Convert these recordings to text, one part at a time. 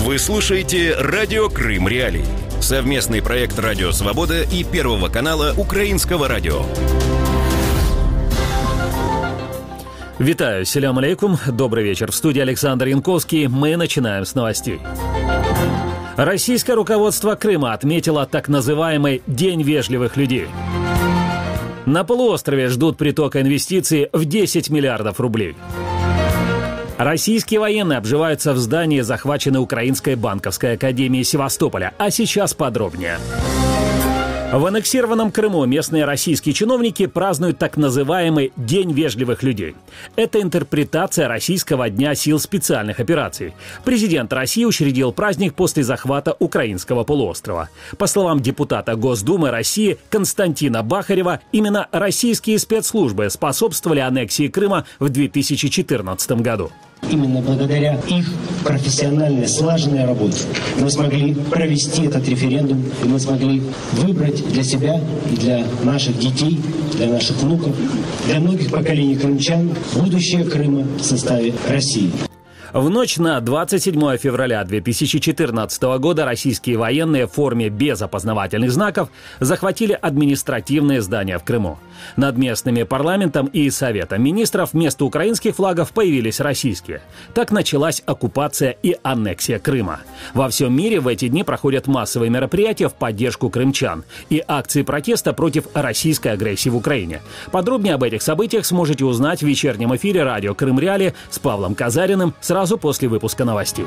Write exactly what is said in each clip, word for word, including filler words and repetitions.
Вы слушаете «Радио Крым Реалии». Совместный проект «Радио Свобода» и Первого канала Украинского радио. Витаю, селям алейкум, добрый вечер. В студии Александр Янковский. Мы начинаем с новостей. Российское руководство Крыма отметило так называемый «День вежливых людей». На полуострове ждут притока инвестиций в десять миллиардов рублей. Российские военные обживаются в здании, захваченной Украинской банковской академией Севастополя. А сейчас подробнее. В аннексированном Крыму местные российские чиновники празднуют так называемый «День вежливых людей». Это интерпретация российского дня сил специальных операций. Президент России учредил праздник после захвата украинского полуострова. По словам депутата Госдумы России Константина Бахарева, именно российские спецслужбы способствовали аннексии Крыма в две тысячи четырнадцатом году. Именно благодаря их профессиональной, слаженной работе мы смогли провести этот референдум, и мы смогли выбрать для себя и для наших детей, для наших внуков, для многих поколений крымчан будущее Крыма в составе России. В ночь на двадцать седьмое февраля две тысячи четырнадцатого года российские военные в форме без опознавательных знаков захватили административные здания в Крыму. Над местными парламентом и Советом министров вместо украинских флагов появились российские. Так началась оккупация и аннексия Крыма. Во всем мире в эти дни проходят массовые мероприятия в поддержку крымчан и акции протеста против российской агрессии в Украине. Подробнее об этих событиях сможете узнать в вечернем эфире «Радио Крым Реалии» с Павлом Казариным сразу Сразу после выпуска новостей.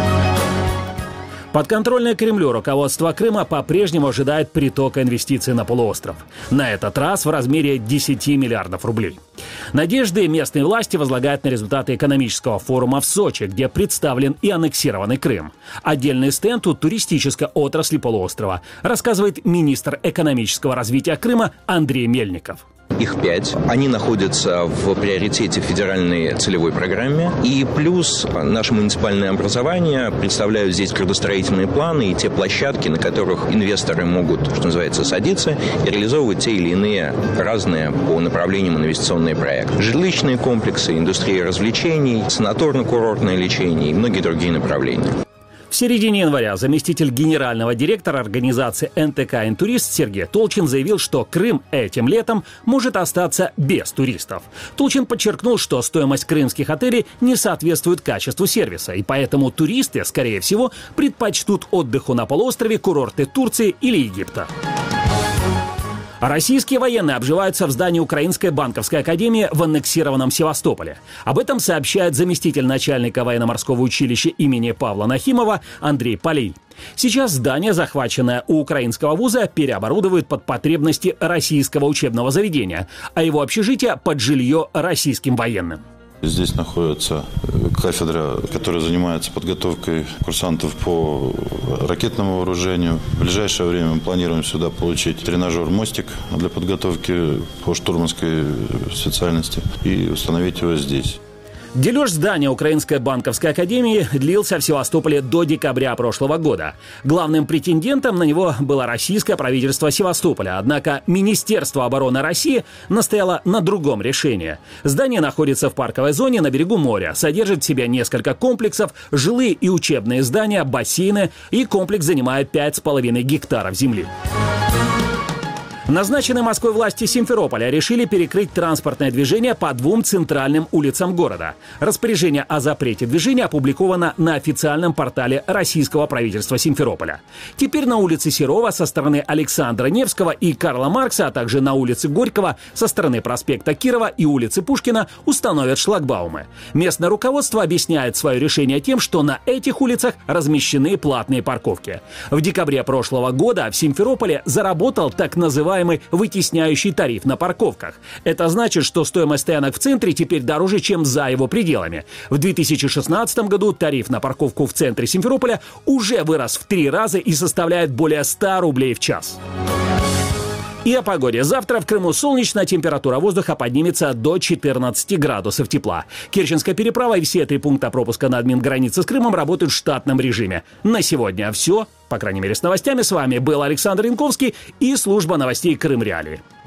Подконтрольное Кремлю руководство Крыма по-прежнему ожидает притока инвестиций на полуостров. На этот раз в размере десяти миллиардов рублей. Надежды местные власти возлагают на результаты экономического форума в Сочи, где представлен и аннексированный Крым. Отдельный стенд у туристической отрасли полуострова, рассказывает министр экономического развития Крыма Андрей Мельников. Их пять. Они находятся в приоритете федеральной целевой программе. И плюс наше муниципальное образование представляют здесь градостроительные планы и те площадки, на которых инвесторы могут, что называется, садиться и реализовывать те или иные разные по направлениям инвестиционные проекты. Жилищные комплексы, индустрия развлечений, санаторно-курортное лечение и многие другие направления. В середине января заместитель генерального директора организации эн тэ ка «Интурист» Сергей Толчин заявил, что Крым этим летом может остаться без туристов. Толчин подчеркнул, что стоимость крымских отелей не соответствует качеству сервиса, и поэтому туристы, скорее всего, предпочтут отдыху на полуострове курорты Турции или Египта. Российские военные обживаются в здании Украинской банковской академии в аннексированном Севастополе. Об этом сообщает заместитель начальника военно-морского училища имени Павла Нахимова Андрей Полей. Сейчас здание, захваченное у украинского вуза, переоборудовывают под потребности российского учебного заведения, а его общежитие под жилье российским военным. Здесь находится кафедра, которая занимается подготовкой курсантов по ракетному вооружению. В ближайшее время мы планируем сюда получить тренажер-мостик для подготовки по штурманской специальности и установить его здесь. Дележ здания Украинской банковской академии длился в Севастополе до декабря прошлого года. Главным претендентом на него было российское правительство Севастополя. Однако Министерство обороны России настояло на другом решении. Здание находится в парковой зоне на берегу моря, содержит в себе несколько комплексов, жилые и учебные здания, бассейны, и комплекс занимает пять с половиной гектаров земли. Назначенные Москвой власти Симферополя решили перекрыть транспортное движение по двум центральным улицам города. Распоряжение о запрете движения опубликовано на официальном портале российского правительства Симферополя. Теперь на улице Серова со стороны Александра Невского и Карла Маркса, а также на улице Горького со стороны проспекта Кирова и улицы Пушкина установят шлагбаумы. Местное руководство объясняет свое решение тем, что на этих улицах размещены платные парковки. В декабре прошлого года в Симферополе заработал так называемый вытесняющий тариф на парковках. Это значит, что стоимость стоянок в центре теперь дороже, чем за его пределами. В две тысячи шестнадцатом году тариф на парковку в центре Симферополя уже вырос в три раза и составляет более ста рублей в час. И о погоде. Завтра в Крыму солнечно, температура воздуха поднимется до четырнадцати градусов тепла. Керченская переправа и все три пункта пропуска на админгранице с Крымом работают в штатном режиме. На сегодня все. По крайней мере, с новостями с вами был Александр Янковский и служба новостей Крым Реалии.